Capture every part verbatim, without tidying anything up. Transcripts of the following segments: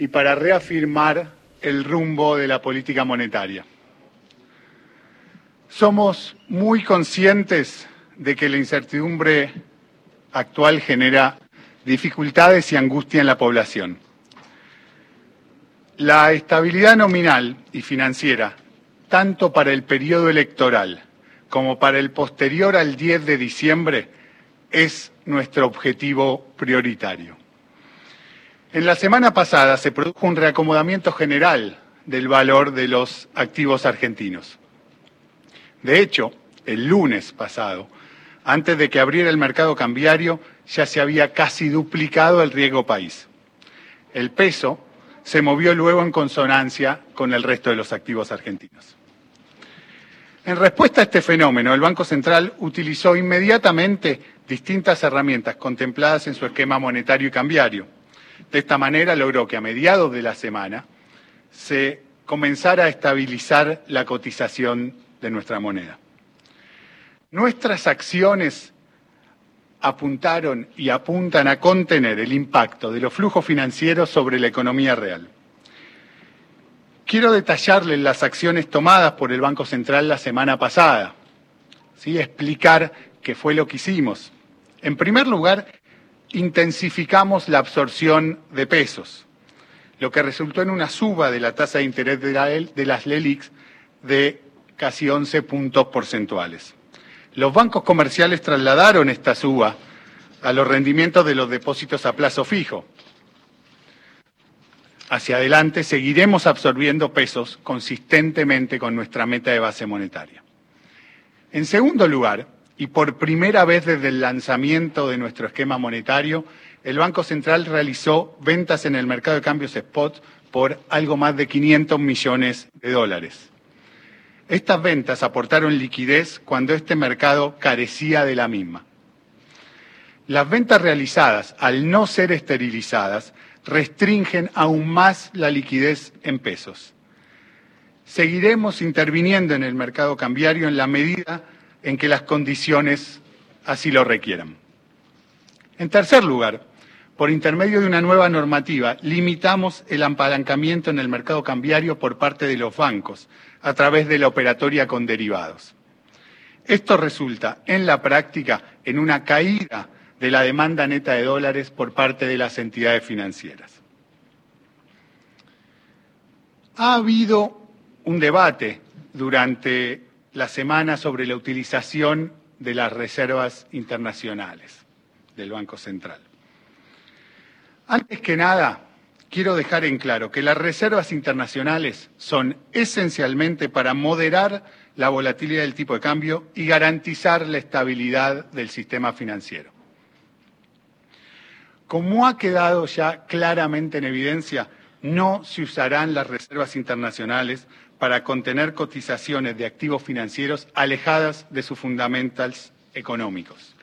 y para reafirmar el rumbo de la política monetaria. Somos muy conscientes de que la incertidumbre actual genera dificultades y angustia en la población. La estabilidad nominal y financiera, tanto para el periodo electoral como para el posterior al diez de diciembre, es nuestro objetivo prioritario. En la semana pasada se produjo un reacomodamiento general del valor de los activos argentinos. De hecho, el lunes pasado, antes de que abriera el mercado cambiario, ya se había casi duplicado el riesgo país. El peso se movió luego en consonancia con el resto de los activos argentinos. En respuesta a este fenómeno, el Banco Central utilizó inmediatamente distintas herramientas contempladas en su esquema monetario y cambiario. De esta manera logró que a mediados de la semana se comenzara a estabilizar la cotización de nuestra moneda. Nuestras acciones apuntaron y apuntan a contener el impacto de los flujos financieros sobre la economía real. Quiero detallarles las acciones tomadas por el Banco Central la semana pasada, ¿sí? Explicar qué fue lo que hicimos. En primer lugar, intensificamos la absorción de pesos, lo que resultó en una suba de la tasa de interés de, la, de las LELIQs de casi once puntos porcentuales. Los bancos comerciales trasladaron esta suba a los rendimientos de los depósitos a plazo fijo. Hacia adelante seguiremos absorbiendo pesos consistentemente con nuestra meta de base monetaria. En segundo lugar, y por primera vez desde el lanzamiento de nuestro esquema monetario, el Banco Central realizó ventas en el mercado de cambios spot por algo más de quinientos millones de dólares. Estas ventas aportaron liquidez cuando este mercado carecía de la misma. Las ventas realizadas, al no ser esterilizadas, restringen aún más la liquidez en pesos. Seguiremos interviniendo en el mercado cambiario en la medida en que las condiciones así lo requieran. En tercer lugar, por intermedio de una nueva normativa, limitamos el apalancamiento en el mercado cambiario por parte de los bancos a través de la operatoria con derivados. Esto resulta, en la práctica, en una caída de la demanda neta de dólares por parte de las entidades financieras. Ha habido un debate durante la semana sobre la utilización de las reservas internacionales del Banco Central. Antes que nada, quiero dejar en claro que las reservas internacionales son esencialmente para moderar la volatilidad del tipo de cambio y garantizar la estabilidad del sistema financiero. Como ha quedado ya claramente en evidencia, no se usarán las reservas internacionales para contener cotizaciones de activos financieros alejadas de sus fundamentals económicos.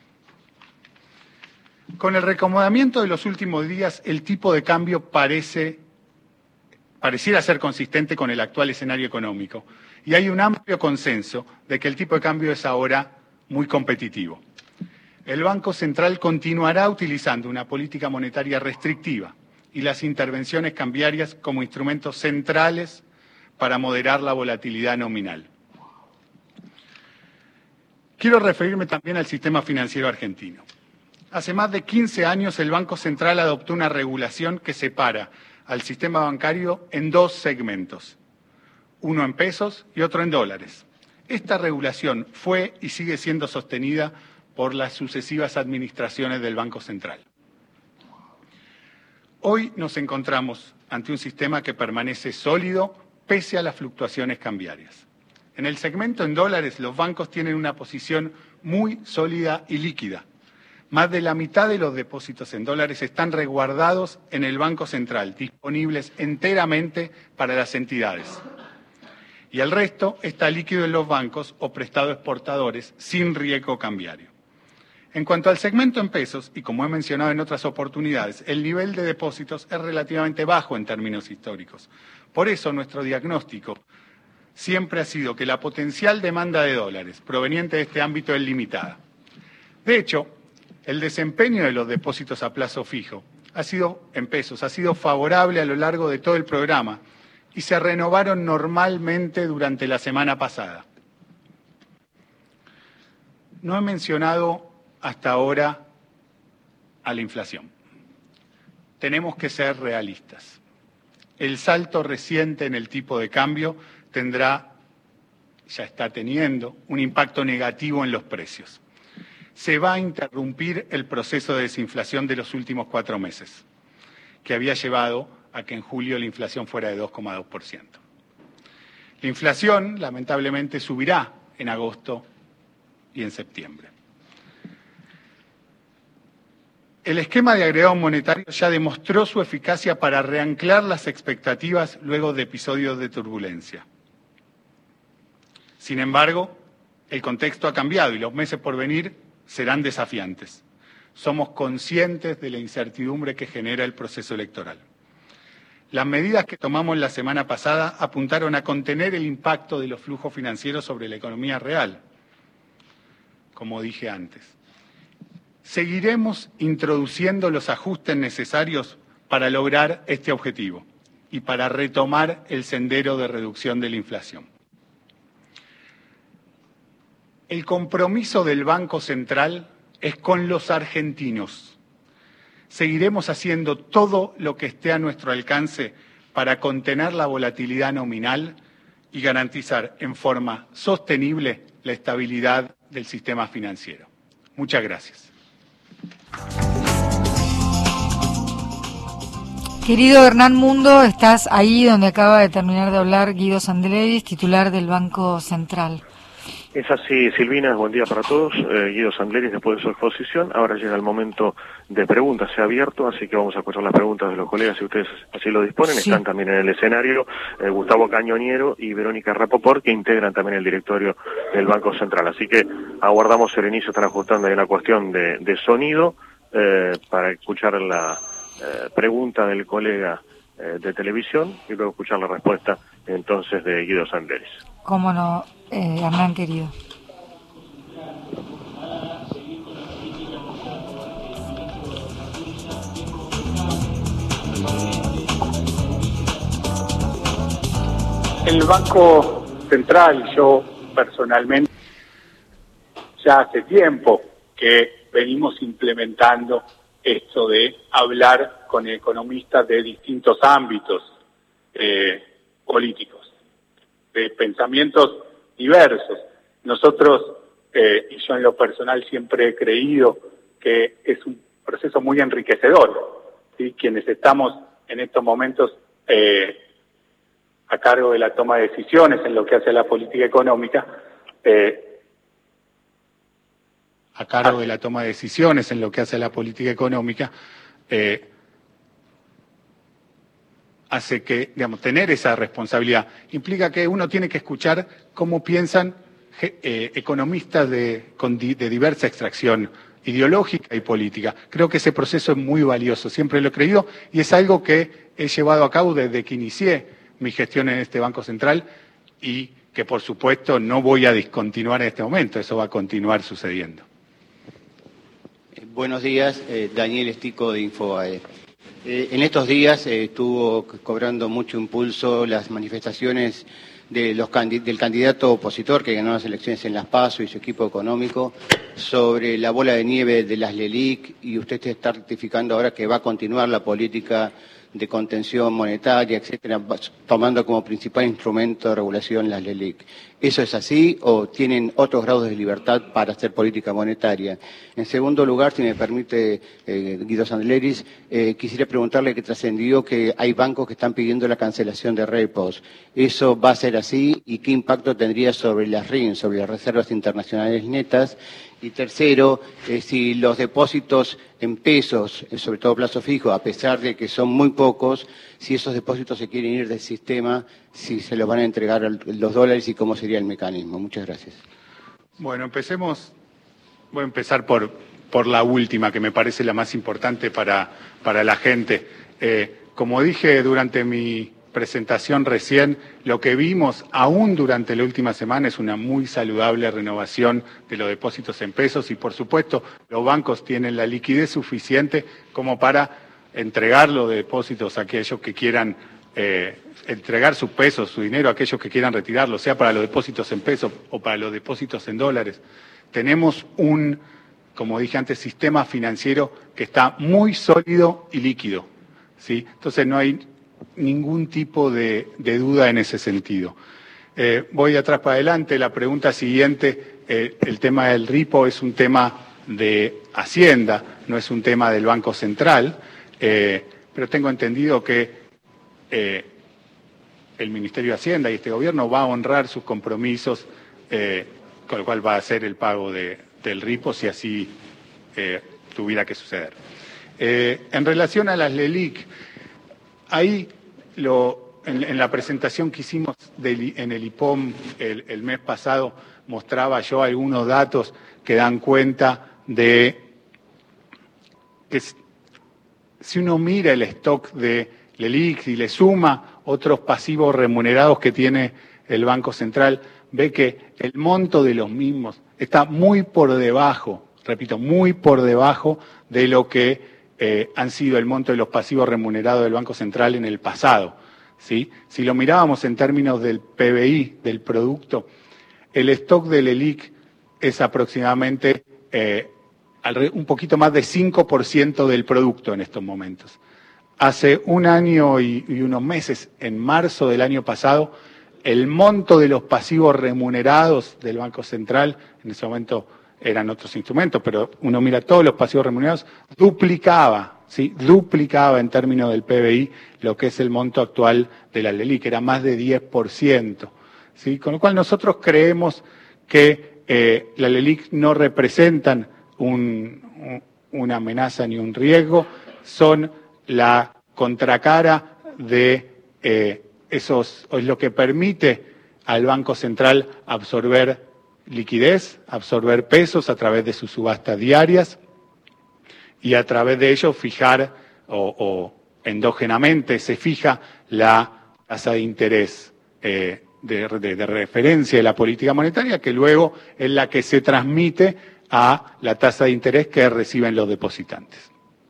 Con el reacomodamiento de los últimos días, el tipo de cambio parece, pareciera ser consistente con el actual escenario económico y hay un amplio consenso de que el tipo de cambio es ahora muy competitivo. El Banco Central continuará utilizando una política monetaria restrictiva y las intervenciones cambiarias como instrumentos centrales para moderar la volatilidad nominal. Quiero referirme también al sistema financiero argentino. Hace más de quince años el Banco Central adoptó una regulación que separa al sistema bancario en dos segmentos, uno en pesos y otro en dólares. Esta regulación fue y sigue siendo sostenida por las sucesivas administraciones del Banco Central. Hoy nos encontramos ante un sistema que permanece sólido pese a las fluctuaciones cambiarias. En el segmento en dólares, los bancos tienen una posición muy sólida y líquida. Más de la mitad de los depósitos en dólares están resguardados en el Banco Central, disponibles enteramente para las entidades. Y el resto está líquido en los bancos o prestado a exportadores sin riesgo cambiario. En cuanto al segmento en pesos, y como he mencionado en otras oportunidades, el nivel de depósitos es relativamente bajo en términos históricos. Por eso nuestro diagnóstico siempre ha sido que la potencial demanda de dólares proveniente de este ámbito es limitada. De hecho, el desempeño de los depósitos a plazo fijo ha sido, en pesos, ha sido favorable a lo largo de todo el programa y se renovaron normalmente durante la semana pasada. No he mencionado hasta ahora a la inflación. Tenemos que ser realistas. El salto reciente en el tipo de cambio tendrá, ya está teniendo, un impacto negativo en los precios. Se va a interrumpir el proceso de desinflación de los últimos cuatro meses, que había llevado a que en julio la inflación fuera de dos coma dos por ciento. La inflación, lamentablemente, subirá en agosto y en septiembre. El esquema de agregado monetario ya demostró su eficacia para reanclar las expectativas luego de episodios de turbulencia. Sin embargo, el contexto ha cambiado y los meses por venir serán desafiantes. Somos conscientes de la incertidumbre que genera el proceso electoral. Las medidas que tomamos la semana pasada apuntaron a contener el impacto de los flujos financieros sobre la economía real, como dije antes. Seguiremos introduciendo los ajustes necesarios para lograr este objetivo y para retomar el sendero de reducción de la inflación. El compromiso del Banco Central es con los argentinos. Seguiremos haciendo todo lo que esté a nuestro alcance para contener la volatilidad nominal y garantizar en forma sostenible la estabilidad del sistema financiero. Muchas gracias. Querido Hernán Mundo, estás ahí donde acaba de terminar de hablar Guido Sandleris, titular del Banco Central. Es así, Silvina, buen día para todos. Eh, Guido Sandleris, después de su exposición, ahora llega el momento de preguntas, se ha abierto, así que vamos a escuchar las preguntas de los colegas, si ustedes así lo disponen. Sí. Están también en el escenario eh, Gustavo Cañoniero y Verónica Rapoport, que integran también el directorio del Banco Central. Así que aguardamos el inicio, están ajustando ahí la cuestión de, de sonido eh, para escuchar la eh, pregunta del colega eh, de televisión y luego escuchar la respuesta entonces de Guido Sandleris. Cómo no, eh, Hernán querido. El Banco Central, yo personalmente, ya hace tiempo que venimos implementando esto de hablar con economistas de distintos ámbitos eh, políticos, de pensamientos diversos. Nosotros, eh, y yo en lo personal siempre he creído que es un proceso muy enriquecedor, ¿sí? Quienes estamos en estos momentos eh, a cargo de la toma de decisiones en lo que hace a la política económica, eh, a cargo de la toma de decisiones en lo que hace a la política económica, eh, hace que, digamos, tener esa responsabilidad implica que uno tiene que escuchar cómo piensan eh, economistas de, con di, de diversa extracción ideológica y política. Creo que ese proceso es muy valioso, siempre lo he creído, y es algo que he llevado a cabo desde que inicié mi gestión en este Banco Central y que, por supuesto, no voy a discontinuar en este momento, eso va a continuar sucediendo. Eh, buenos días, eh, Daniel Estico de Infobae. Eh, en estos días eh, estuvo cobrando mucho impulso las manifestaciones de los candid- del candidato opositor que ganó las elecciones en Las PASO y su equipo económico sobre la bola de nieve de las LELIC, y usted está ratificando ahora que va a continuar la política de contención monetaria, etcétera, tomando como principal instrumento de regulación las LELIC. ¿Eso es así o tienen otros grados de libertad para hacer política monetaria? En segundo lugar, si me permite, eh, Guido Sandleris, eh, quisiera preguntarle que trascendió que hay bancos que están pidiendo la cancelación de repos. ¿Eso va a ser así y qué impacto tendría sobre las R I N, sobre las reservas internacionales netas? Y tercero, eh, si los depósitos en pesos, eh, sobre todo plazo fijo, a pesar de que son muy pocos, si esos depósitos se quieren ir del sistema, si se los van a entregar los dólares y cómo sería el mecanismo. Muchas gracias. Bueno, empecemos, voy a empezar por, por la última, que me parece la más importante para, para la gente. Eh, como dije durante mi presentación recién, lo que vimos aún durante la última semana es una muy saludable renovación de los depósitos en pesos y, por supuesto, los bancos tienen la liquidez suficiente como para entregar los depósitos a aquellos que quieran, eh, entregar sus pesos, su dinero a aquellos que quieran retirarlo, sea para los depósitos en pesos o para los depósitos en dólares. Tenemos un, como dije antes, sistema financiero que está muy sólido y líquido, ¿sí? Entonces no hay ningún tipo de, de duda en ese sentido. Eh, voy de atrás para adelante. La pregunta siguiente, eh, el tema del ripo es un tema de Hacienda, no es un tema del Banco Central, eh, pero tengo entendido que eh, el Ministerio de Hacienda y este gobierno va a honrar sus compromisos, eh, con lo cual va a hacer el pago de, del ripo si así eh, tuviera que suceder. Eh, en relación a las LELIQ, ahí lo... En, en la presentación que hicimos del, en el I P O M el, el mes pasado, mostraba yo algunos datos que dan cuenta de que si uno mira el stock de LELIQ y le suma otros pasivos remunerados que tiene el Banco Central, ve que el monto de los mismos está muy por debajo, repito, muy por debajo de lo que eh, han sido el monto de los pasivos remunerados del Banco Central en el pasado. ¿Sí? Si lo mirábamos en términos del P B I, del producto, el stock de LELIQ es aproximadamente eh, un poquito más de cinco por ciento del producto en estos momentos. Hace un año y, y unos meses, en marzo del año pasado, el monto de los pasivos remunerados del Banco Central, en ese momento eran otros instrumentos, pero uno mira todos los pasivos remunerados, duplicaba. ¿Sí? Duplicaba en términos del P B I lo que es el monto actual de la LELIQ, que era más de diez por ciento. ¿Sí? Con lo cual nosotros creemos que eh, la LELIQ no representan un, un, una amenaza ni un riesgo, son la contracara de eh, esos, es lo que permite al Banco Central absorber liquidez, absorber pesos a través de sus subastas diarias, y a través de ello fijar o, o endógenamente se fija la tasa de interés eh, de, de, de referencia de la política monetaria, que luego es la que se transmite a la tasa de interés que reciben los depositantes.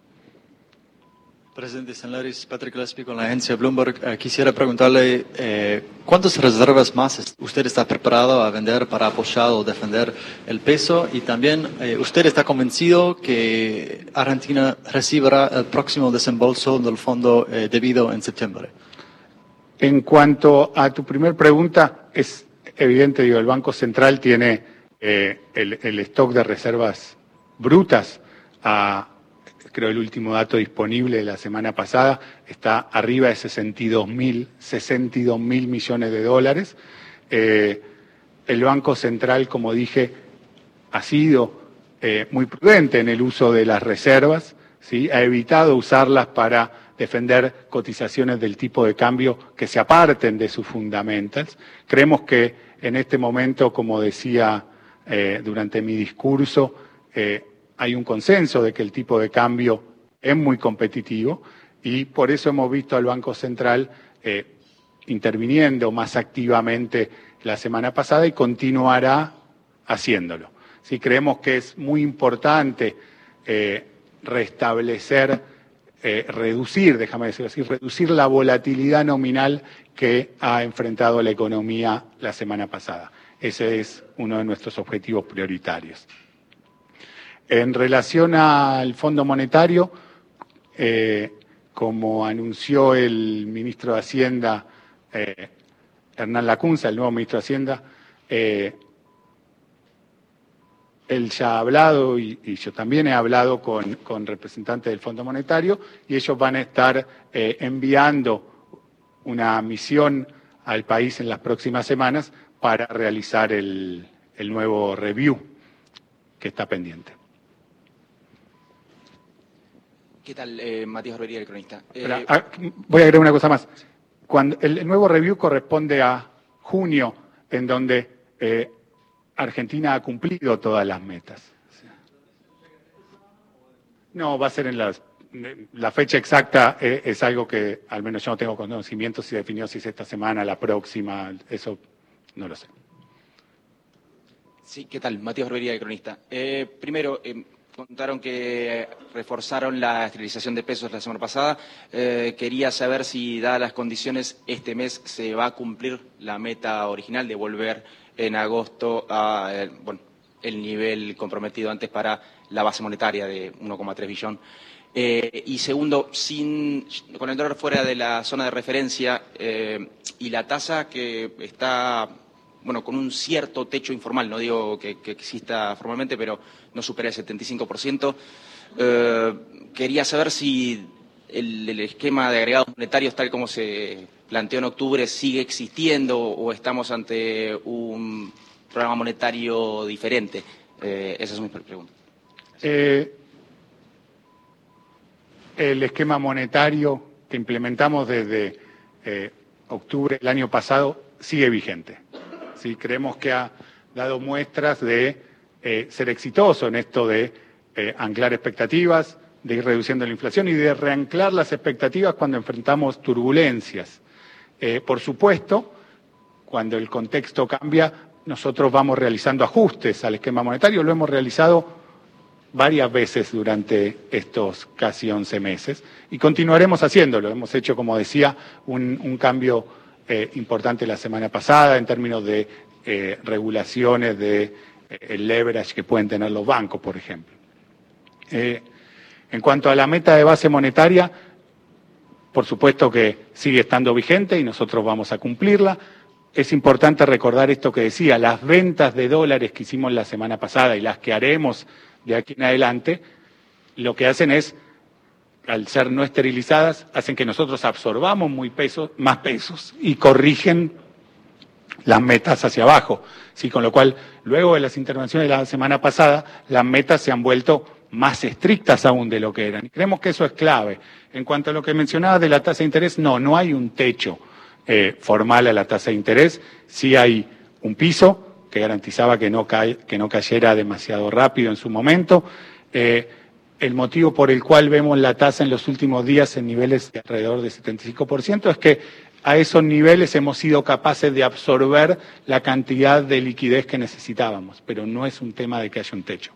Presidente Sanlaris, Patrick Gillespie con la agencia Bloomberg. Eh, quisiera preguntarle eh, ¿cuántas reservas más usted está preparado a vender para apoyar o defender el peso? Y también, eh, ¿usted está convencido que Argentina recibirá el próximo desembolso del fondo eh, debido en septiembre? En cuanto a tu primer pregunta, es evidente, digo, el Banco Central tiene eh, el, el stock de reservas brutas a... Creo el último dato disponible de la semana pasada está arriba de sesenta y dos mil millones de dólares. Eh, el Banco Central, como dije, ha sido eh, muy prudente en el uso de las reservas, ¿sí? Ha evitado usarlas para defender cotizaciones del tipo de cambio que se aparten de sus fundamentals. Creemos que en este momento, como decía eh, durante mi discurso, eh, hay un consenso de que el tipo de cambio es muy competitivo y por eso hemos visto al Banco Central eh, interviniendo más activamente la semana pasada y continuará haciéndolo. Sí, creemos que es muy importante eh, restablecer, eh, reducir, déjame decirlo así, reducir la volatilidad nominal que ha enfrentado la economía la semana pasada. Ese es uno de nuestros objetivos prioritarios. En relación al Fondo Monetario, eh, como anunció el ministro de Hacienda, eh, Hernán Lacunza, el nuevo ministro de Hacienda, eh, él ya ha hablado y, y yo también he hablado con, con representantes del Fondo Monetario y ellos van a estar eh, enviando una misión al país en las próximas semanas para realizar el, el nuevo review que está pendiente. ¿Qué tal? Eh, Matías Orbería, el cronista. Eh... Pero, ah, voy a agregar una cosa más. Cuando el, el nuevo review corresponde a junio, en donde eh, Argentina ha cumplido todas las metas. No, va a ser en las... La fecha exacta es, es algo que al menos yo no tengo conocimiento si definió si es esta semana, la próxima, eso no lo sé. Sí, ¿qué tal? Matías Orbería, el cronista. Eh, primero, eh, contaron que reforzaron la esterilización de pesos la semana pasada. Eh, quería saber si, dadas las condiciones, este mes se va a cumplir la meta original de volver en agosto a eh, bueno, el nivel comprometido antes para la base monetaria de uno coma tres billón. Eh, y segundo, sin, con el dólar fuera de la zona de referencia eh, y la tasa que está, bueno, con un cierto techo informal, no digo que, que exista formalmente, pero no supera el setenta y cinco por ciento, eh, quería saber si el, el esquema de agregados monetarios tal como se planteó en octubre sigue existiendo o estamos ante un programa monetario diferente. Eh, esa es mi pregunta. Eh, el esquema monetario que implementamos desde eh, octubre del año pasado sigue vigente. ¿Sí? Creemos que ha dado muestras de eh, ser exitoso en esto de eh, anclar expectativas, de ir reduciendo la inflación y de reanclar las expectativas cuando enfrentamos turbulencias. Eh, por supuesto, cuando el contexto cambia, nosotros vamos realizando ajustes al esquema monetario, lo hemos realizado varias veces durante estos casi once meses y continuaremos haciéndolo. Hemos hecho, como decía, un, un cambio eh, importante la semana pasada en términos de eh, regulaciones de eh, el leverage que pueden tener los bancos, por ejemplo. Eh, en cuanto a la meta de base monetaria, por supuesto que sigue estando vigente y nosotros vamos a cumplirla. Es importante recordar esto que decía, las ventas de dólares que hicimos la semana pasada y las que haremos de aquí en adelante, lo que hacen es, al ser no esterilizadas, hacen que nosotros absorbamos muy pesos, más pesos y corrigen las metas hacia abajo. Sí, con lo cual, luego de las intervenciones de la semana pasada, las metas se han vuelto más estrictas aún de lo que eran. Y creemos que eso es clave. En cuanto a lo que mencionaba de la tasa de interés, no, no hay un techo eh, formal a la tasa de interés, sí hay un piso que garantizaba que no, cae, que no cayera demasiado rápido en su momento. Eh, el motivo por el cual vemos la tasa en los últimos días en niveles de alrededor del setenta y cinco por ciento es que a esos niveles hemos sido capaces de absorber la cantidad de liquidez que necesitábamos, pero no es un tema de que haya un techo.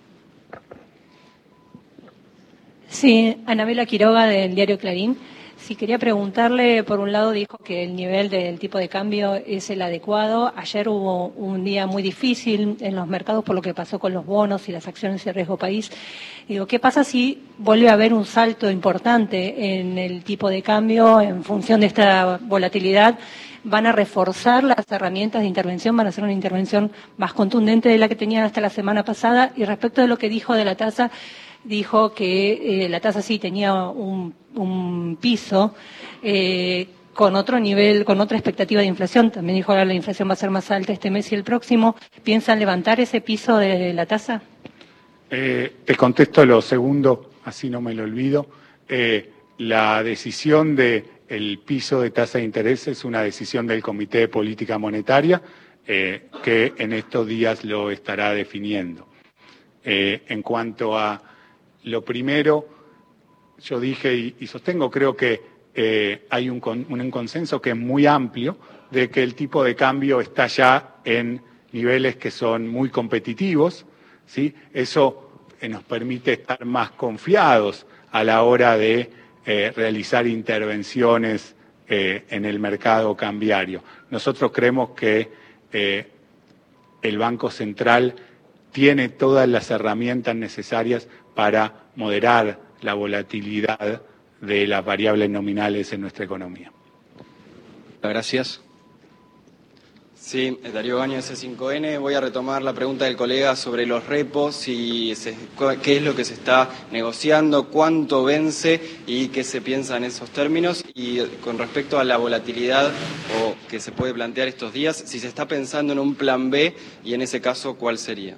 Sí, Anabela Quiroga del diario Clarín. Sí, quería preguntarle, por un lado dijo que el nivel del tipo de cambio es el adecuado. Ayer hubo un día muy difícil en los mercados por lo que pasó con los bonos y las acciones de riesgo país. Digo, ¿qué pasa si vuelve a haber un salto importante en el tipo de cambio en función de esta volatilidad? ¿Van a reforzar las herramientas de intervención? ¿Van a hacer una intervención más contundente de la que tenían hasta la semana pasada? Y respecto de lo que dijo de la tasa, dijo que eh, la tasa sí tenía un, un piso eh, con otro nivel, con otra expectativa de inflación. También dijo ahora la inflación va a ser más alta este mes y el próximo. ¿Piensan levantar ese piso de la tasa? Eh, te contesto lo segundo, así no me lo olvido. Eh, la decisión del piso de tasa de interés es una decisión del Comité de Política Monetaria eh, que en estos días lo estará definiendo. Eh, en cuanto a lo primero, yo dije y, y sostengo, creo que eh, hay un, con, un consenso que es muy amplio de que el tipo de cambio está ya en niveles que son muy competitivos, ¿sí? Eso eh, nos permite estar más confiados a la hora de eh, realizar intervenciones eh, en el mercado cambiario. Nosotros creemos que eh, el Banco Central tiene todas las herramientas necesarias para moderar la volatilidad de las variables nominales en nuestra economía. Gracias. Sí, Darío Gaño, C cinco N. Voy a retomar la pregunta del colega sobre los repos y se, qué es lo que se está negociando, cuánto vence y qué se piensa en esos términos. Y con respecto a la volatilidad o que se puede plantear estos días, si se está pensando en un plan B y en ese caso, ¿cuál sería?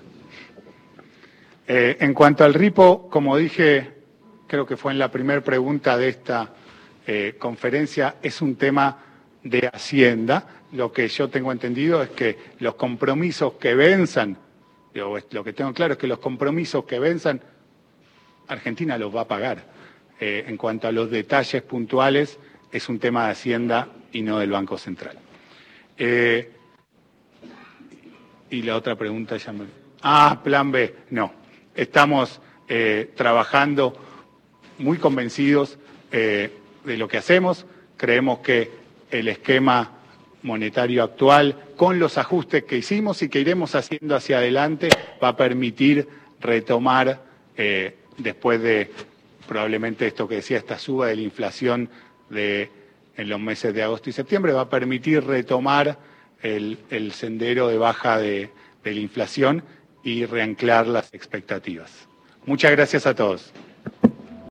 Eh, en cuanto al repo, como dije, creo que fue en la primera pregunta de esta eh, conferencia, es un tema de Hacienda. Lo que yo tengo entendido es que los compromisos que venzan, lo, lo que tengo claro es que los compromisos que venzan, Argentina los va a pagar. Eh, en cuanto a los detalles puntuales, es un tema de Hacienda y no del Banco Central. Eh, y la otra pregunta ya me... Ah, plan B, no. Estamos eh, trabajando muy convencidos eh, de lo que hacemos. Creemos que el esquema monetario actual, con los ajustes que hicimos y que iremos haciendo hacia adelante, va a permitir retomar, eh, después de probablemente esto que decía, esta suba de la inflación de, en los meses de agosto y septiembre, va a permitir retomar el, el sendero de baja de, de la inflación y reanclar las expectativas. Muchas gracias a todos.